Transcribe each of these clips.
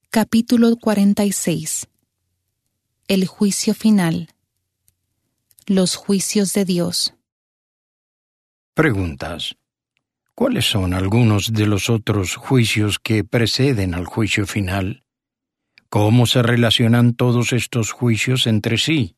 Capítulo 46. El juicio final. Los juicios de Dios. Preguntas. ¿Cuáles son algunos de los otros juicios que preceden al juicio final? ¿Cómo se relacionan todos estos juicios entre sí?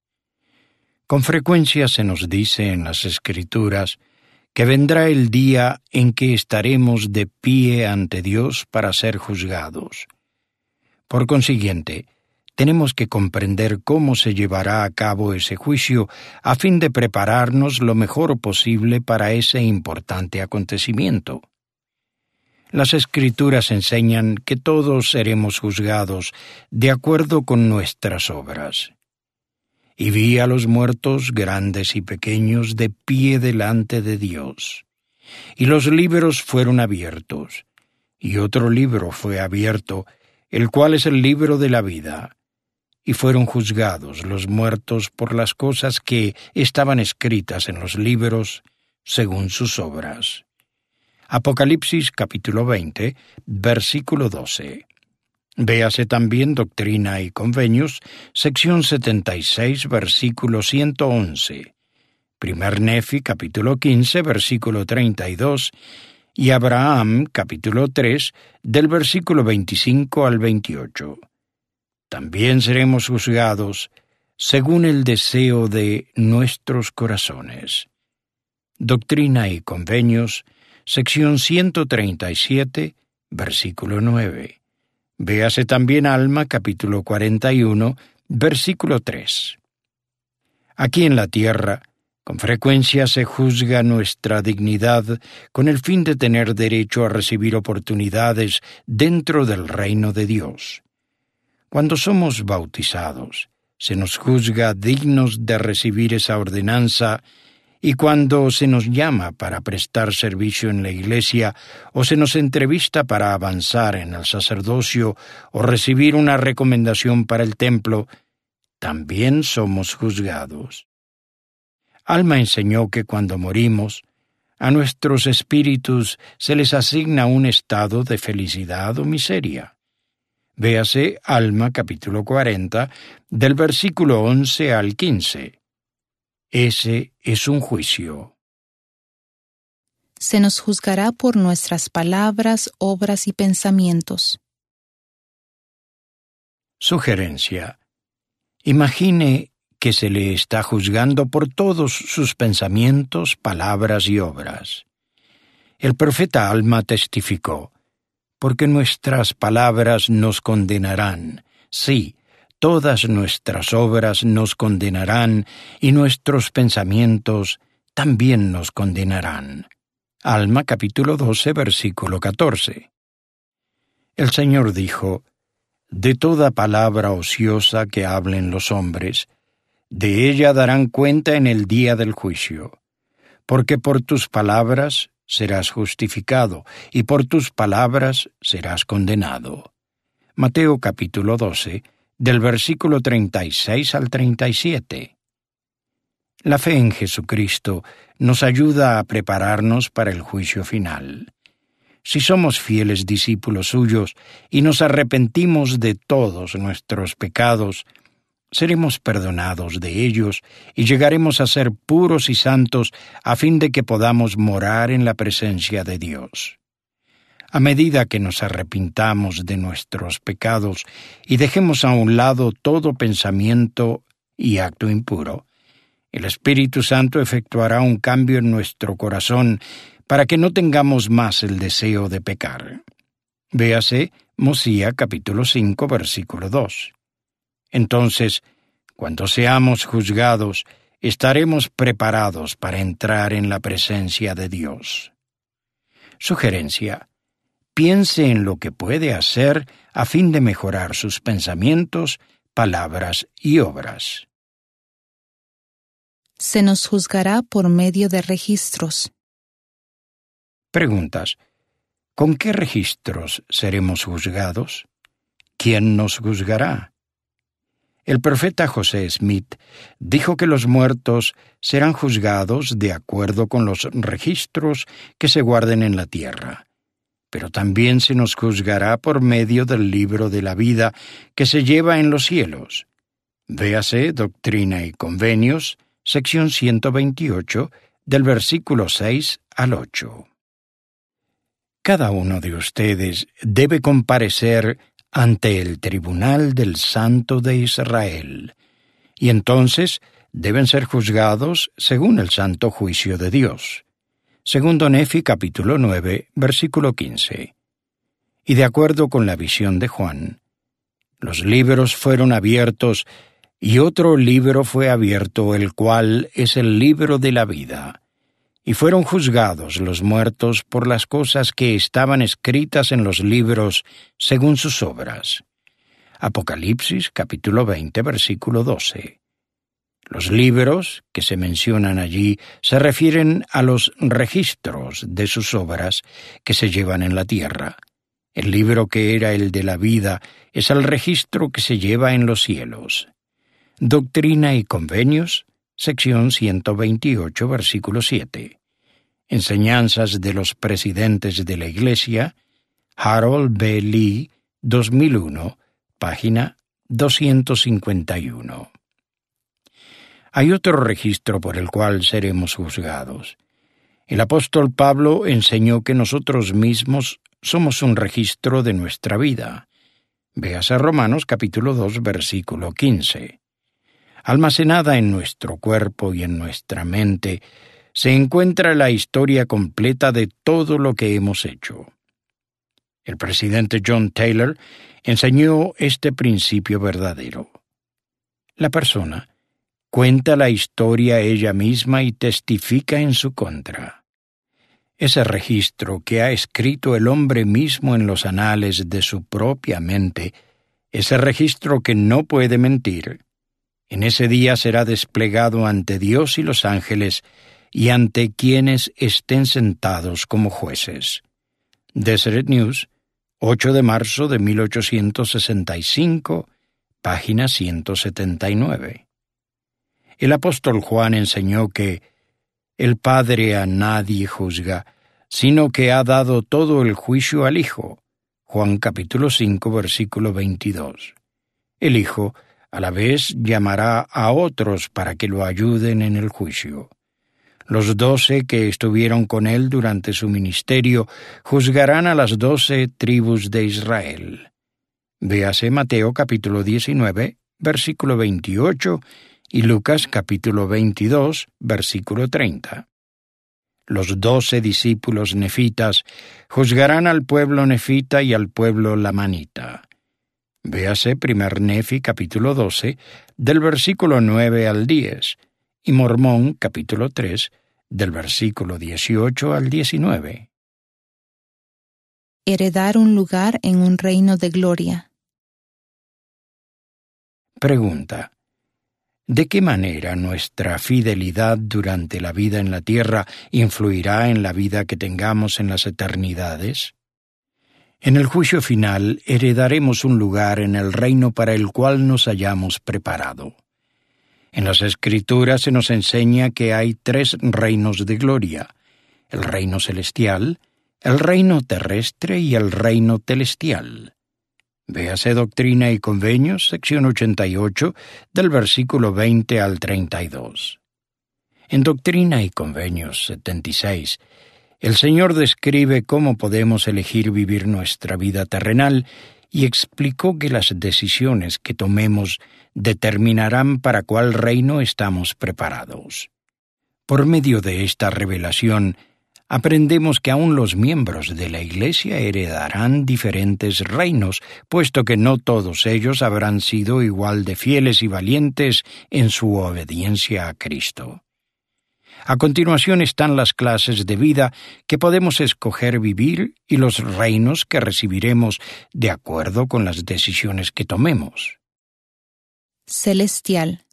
Con frecuencia se nos dice en las Escrituras que vendrá el día en que estaremos de pie ante Dios para ser juzgados. Por consiguiente, tenemos que comprender cómo se llevará a cabo ese juicio a fin de prepararnos lo mejor posible para ese importante acontecimiento. Las Escrituras enseñan que todos seremos juzgados de acuerdo con nuestras obras. Y vi a los muertos, grandes y pequeños, de pie delante de Dios. Y los libros fueron abiertos, y otro libro fue abierto, el cual es el libro de la vida. Y fueron juzgados los muertos por las cosas que estaban escritas en los libros, según sus obras. Apocalipsis capítulo 20, versículo 12. Véase también Doctrina y Convenios, sección 76, versículo 111. Primer Nefi, capítulo 15, versículo 32, y Abraham, capítulo 3, del versículo 25 al 28. También seremos juzgados según el deseo de nuestros corazones. Doctrina y Convenios, sección 137, versículo 9. Véase también Alma, capítulo 41, versículo 3. Aquí en la tierra, con frecuencia se juzga nuestra dignidad con el fin de tener derecho a recibir oportunidades dentro del reino de Dios. Cuando somos bautizados, se nos juzga dignos de recibir esa ordenanza, y cuando se nos llama para prestar servicio en la iglesia o se nos entrevista para avanzar en el sacerdocio o recibir una recomendación para el templo, también somos juzgados. Alma enseñó que cuando morimos, a nuestros espíritus se les asigna un estado de felicidad o miseria. Véase Alma capítulo 40, del versículo 11 al 15. Ese es un juicio. Se nos juzgará por nuestras palabras, obras y pensamientos. Sugerencia. Imagine que se le está juzgando por todos sus pensamientos, palabras y obras. El profeta Alma testificó, porque nuestras palabras nos condenarán, sí, todas nuestras obras nos condenarán y nuestros pensamientos también nos condenarán. Alma capítulo 12, versículo 14. El Señor dijo, de toda palabra ociosa que hablen los hombres, de ella darán cuenta en el día del juicio, porque por tus palabras serás justificado y por tus palabras serás condenado. Mateo capítulo 12, del versículo 36 al 37. La fe en Jesucristo nos ayuda a prepararnos para el juicio final. Si somos fieles discípulos suyos y nos arrepentimos de todos nuestros pecados, seremos perdonados de ellos y llegaremos a ser puros y santos a fin de que podamos morar en la presencia de Dios. A medida que nos arrepintamos de nuestros pecados y dejemos a un lado todo pensamiento y acto impuro, el Espíritu Santo efectuará un cambio en nuestro corazón para que no tengamos más el deseo de pecar. Véase Mosía capítulo 5, versículo 2. Entonces, cuando seamos juzgados, estaremos preparados para entrar en la presencia de Dios. Sugerencia. Piense en lo que puede hacer a fin de mejorar sus pensamientos, palabras y obras. Se nos juzgará por medio de registros. Preguntas. ¿Con qué registros seremos juzgados? ¿Quién nos juzgará? El profeta José Smith dijo que los muertos serán juzgados de acuerdo con los registros que se guarden en la tierra. pero también se nos juzgará por medio del libro de la vida que se lleva en los cielos. Véase Doctrina y Convenios, sección 128, del versículo 6 al 8. Cada uno de ustedes debe comparecer ante el tribunal del Santo de Israel, y entonces deben ser juzgados según el santo juicio de Dios. Segundo Nefi capítulo 9, versículo 15. Y de acuerdo con la visión de Juan, los libros fueron abiertos y otro libro fue abierto, el cual es el libro de la vida. Y fueron juzgados los muertos por las cosas que estaban escritas en los libros según sus obras. Apocalipsis capítulo 20, versículo 12. Los libros que se mencionan allí se refieren a los registros de sus obras que se llevan en la tierra. El libro que era el de la vida es el registro que se lleva en los cielos. Doctrina y Convenios, sección 128, versículo 7. Enseñanzas de los presidentes de la Iglesia, Harold B. Lee, 2001, página 251. Hay otro registro por el cual seremos juzgados. El apóstol Pablo enseñó que nosotros mismos somos un registro de nuestra vida. Véase Romanos capítulo 2, versículo 15. Almacenada en nuestro cuerpo y en nuestra mente, se encuentra la historia completa de todo lo que hemos hecho. El presidente John Taylor enseñó este principio verdadero. La persona cuenta la historia ella misma y testifica en su contra. Ese registro que ha escrito el hombre mismo en los anales de su propia mente, ese registro que no puede mentir, en ese día será desplegado ante Dios y los ángeles y ante quienes estén sentados como jueces. Deseret News, 8 de marzo de 1865, página 179. El apóstol Juan enseñó que el Padre a nadie juzga, sino que ha dado todo el juicio al Hijo. Juan capítulo 5, versículo 22. El Hijo a la vez llamará a otros para que lo ayuden en el juicio. Los 12 que estuvieron con él durante su ministerio juzgarán a las 12 tribus de Israel. Véase Mateo capítulo 19, versículo 28, y Lucas capítulo 22, versículo 30. Los 12 discípulos nefitas juzgarán al pueblo nefita y al pueblo lamanita. Véase Primer Nefi capítulo 12, del versículo 9 al 10, y Mormón capítulo 3, del versículo 18 al 19. Heredar un lugar en un reino de gloria. Pregunta: ¿de qué manera nuestra fidelidad durante la vida en la tierra influirá en la vida que tengamos en las eternidades? En el juicio final heredaremos un lugar en el reino para el cual nos hayamos preparado. En las Escrituras se nos enseña que hay 3 reinos de gloria: el reino celestial, el reino terrestre y el reino celestial. Véase Doctrina y Convenios, sección 88, del versículo 20 al 32. En Doctrina y Convenios 76, el Señor describe cómo podemos elegir vivir nuestra vida terrenal y explicó que las decisiones que tomemos determinarán para cuál reino estamos preparados. Por medio de esta revelación, aprendemos que aún los miembros de la Iglesia heredarán diferentes reinos, puesto que no todos ellos habrán sido igual de fieles y valientes en su obediencia a Cristo. A continuación están las clases de vida que podemos escoger vivir y los reinos que recibiremos de acuerdo con las decisiones que tomemos. Celestial.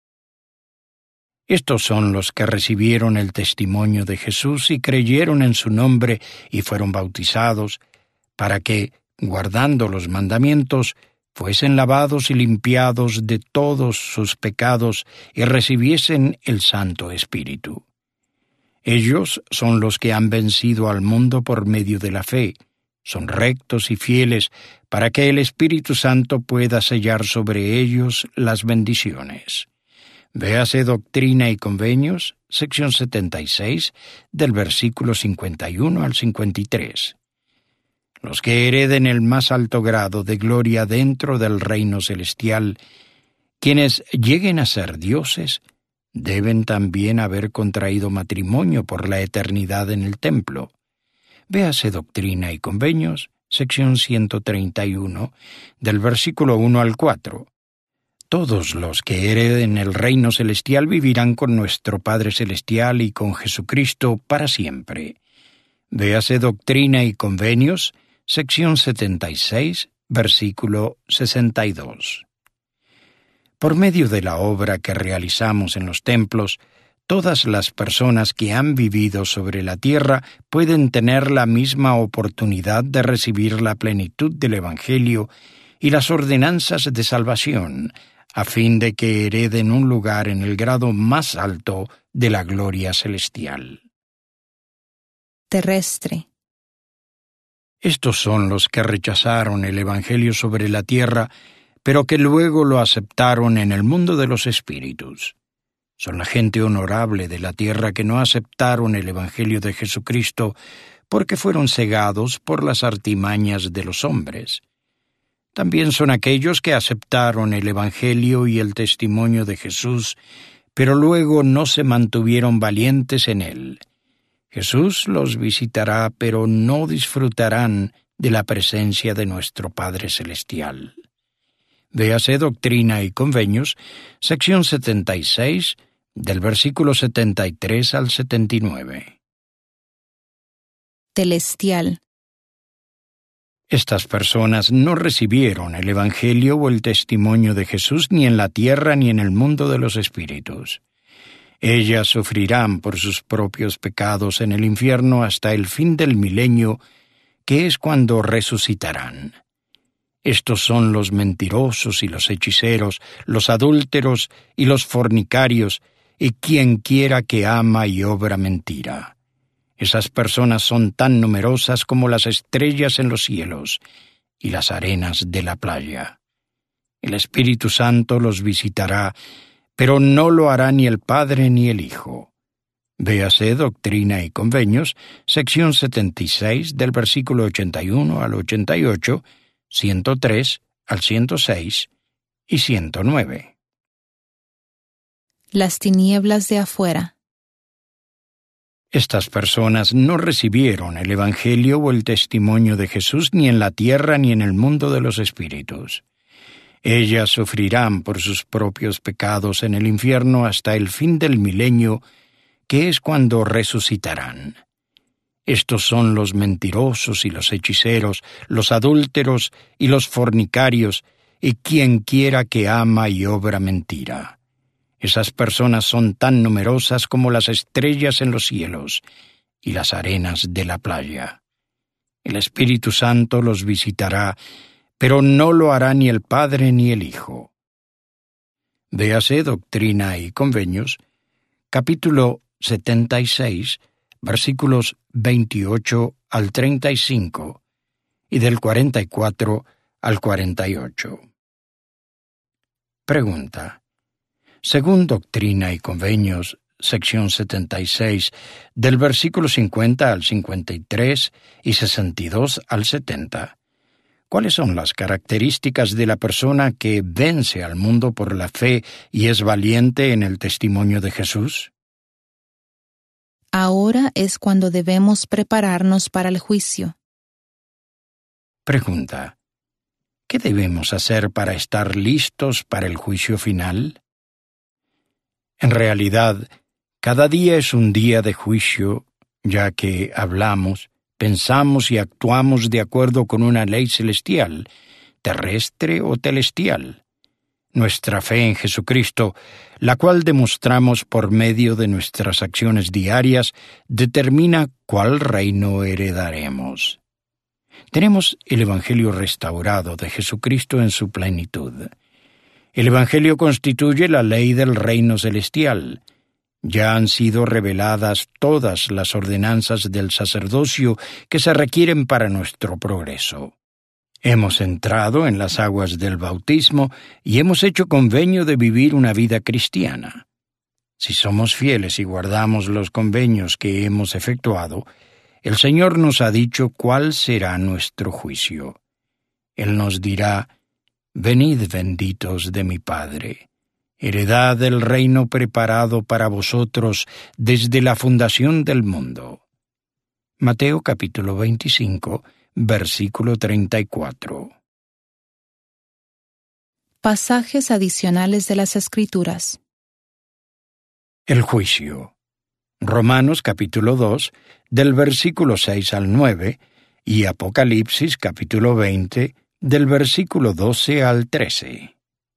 Estos son los que recibieron el testimonio de Jesús y creyeron en su nombre y fueron bautizados, para que, guardando los mandamientos, fuesen lavados y limpiados de todos sus pecados y recibiesen el Santo Espíritu. Ellos son los que han vencido al mundo por medio de la fe. Son rectos y fieles para que el Espíritu Santo pueda sellar sobre ellos las bendiciones. Véase Doctrina y Convenios, sección 76, del versículo 51 al 53. Los que hereden el más alto grado de gloria dentro del reino celestial, quienes lleguen a ser dioses, deben también haber contraído matrimonio por la eternidad en el templo. Véase Doctrina y Convenios, sección 131, del versículo 1 al 4. Todos los que hereden el reino celestial vivirán con nuestro Padre Celestial y con Jesucristo para siempre. Véase Doctrina y Convenios, sección 76, versículo 62. Por medio de la obra que realizamos en los templos, todas las personas que han vivido sobre la tierra pueden tener la misma oportunidad de recibir la plenitud del Evangelio y las ordenanzas de salvación, a fin de que hereden un lugar en el grado más alto de la gloria celestial. Terrestre. Estos son los que rechazaron el Evangelio sobre la tierra, pero que luego lo aceptaron en el mundo de los espíritus. Son la gente honorable de la tierra que no aceptaron el Evangelio de Jesucristo porque fueron cegados por las artimañas de los hombres. También son aquellos que aceptaron el Evangelio y el testimonio de Jesús, pero luego no se mantuvieron valientes en él. Jesús los visitará, pero no disfrutarán de la presencia de nuestro Padre Celestial. Véase Doctrina y Convenios, sección 76, del versículo 73 al 79. Celestial. Estas personas no recibieron el Evangelio o el testimonio de Jesús ni en la tierra ni en el mundo de los espíritus. Ellas sufrirán por sus propios pecados en el infierno hasta el fin del milenio, que es cuando resucitarán. Estos son los mentirosos y los hechiceros, los adúlteros y los fornicarios, y quien quiera que ama y obra mentira. Esas personas son tan numerosas como las estrellas en los cielos y las arenas de la playa. El Espíritu Santo los visitará, pero no lo hará ni el Padre ni el Hijo. Véase Doctrina y Convenios, sección 76, del versículo 81 al 88, 103 al 106 y 109. Las tinieblas de afuera. Estas personas no recibieron el Evangelio o el testimonio de Jesús ni en la tierra ni en el mundo de los espíritus. Ellas sufrirán por sus propios pecados en el infierno hasta el fin del milenio, que es cuando resucitarán. Estos son los mentirosos y los hechiceros, los adúlteros y los fornicarios, y quien quiera que ama y obra mentira. Esas personas son tan numerosas como las estrellas en los cielos y las arenas de la playa. El Espíritu Santo los visitará, pero no lo hará ni el Padre ni el Hijo. Véase Doctrina y Convenios, capítulo 76, versículos 28 al 35 y del 44 al 48. Pregunta. Según Doctrina y Convenios, sección 76, del versículo 50 al 53 y 62 al 70, ¿cuáles son las características de la persona que vence al mundo por la fe y es valiente en el testimonio de Jesús? Ahora es cuando debemos prepararnos para el juicio. Pregunta. ¿Qué debemos hacer para estar listos para el juicio final? En realidad, cada día es un día de juicio, ya que hablamos, pensamos y actuamos de acuerdo con una ley celestial, terrestre o celestial. Nuestra fe en Jesucristo, la cual demostramos por medio de nuestras acciones diarias, determina cuál reino heredaremos. Tenemos el Evangelio restaurado de Jesucristo en su plenitud. El Evangelio constituye la ley del reino celestial, Ya han sido reveladas todas las ordenanzas del sacerdocio que se requieren para nuestro progreso. Hemos entrado en las aguas del bautismo y hemos hecho convenio de vivir una vida cristiana. Si somos fieles y guardamos los convenios que hemos efectuado, el Señor nos ha dicho cuál será nuestro juicio. Él nos dirá: «Venid, benditos de mi Padre, heredad del reino preparado para vosotros desde la fundación del mundo». Mateo capítulo 25, versículo 34. Pasajes adicionales de las Escrituras. El juicio. Romanos capítulo 2, del versículo 6 al 9, y Apocalipsis capítulo 20, del versículo 12 al 13.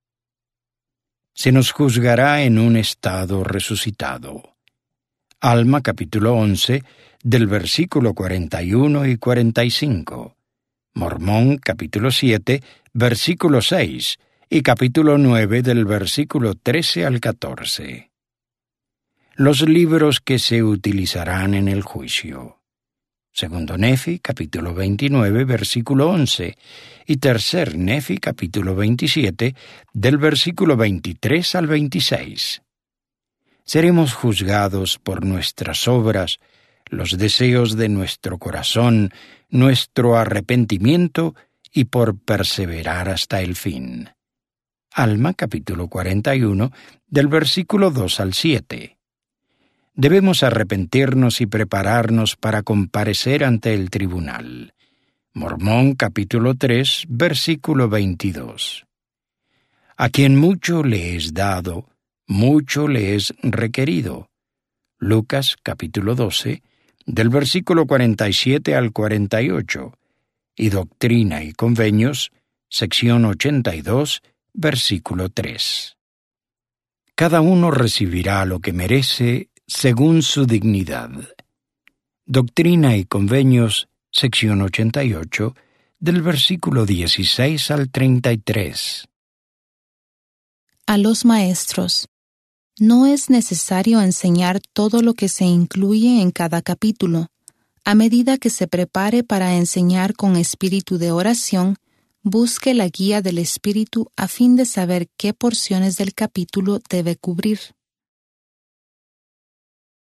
Se nos juzgará en un estado resucitado. Alma capítulo 11, del versículo 41 y 45. Mormón capítulo 7, versículo 6, y capítulo 9 del versículo 13 al 14. Los libros que se utilizarán en el juicio. Segundo Nefi, capítulo 29, versículo 11, y Tercer Nefi, capítulo 27, del versículo 23 al 26. Seremos juzgados por nuestras obras, los deseos de nuestro corazón, nuestro arrepentimiento y por perseverar hasta el fin. Alma, capítulo 41, del versículo 2 al 7. Debemos arrepentirnos y prepararnos para comparecer ante el tribunal. Mormón capítulo 3, versículo 22. A quien mucho le es dado, mucho le es requerido. Lucas capítulo 12, del versículo 47 al 48, y Doctrina y Convenios, sección 82, versículo 3. Cada uno recibirá lo que merece según su dignidad. Doctrina y Convenios, sección 88, del versículo 16 al 33. A los maestros. No es necesario enseñar todo lo que se incluye en cada capítulo. A medida que se prepare para enseñar con espíritu de oración, busque la guía del Espíritu a fin de saber qué porciones del capítulo debe cubrir.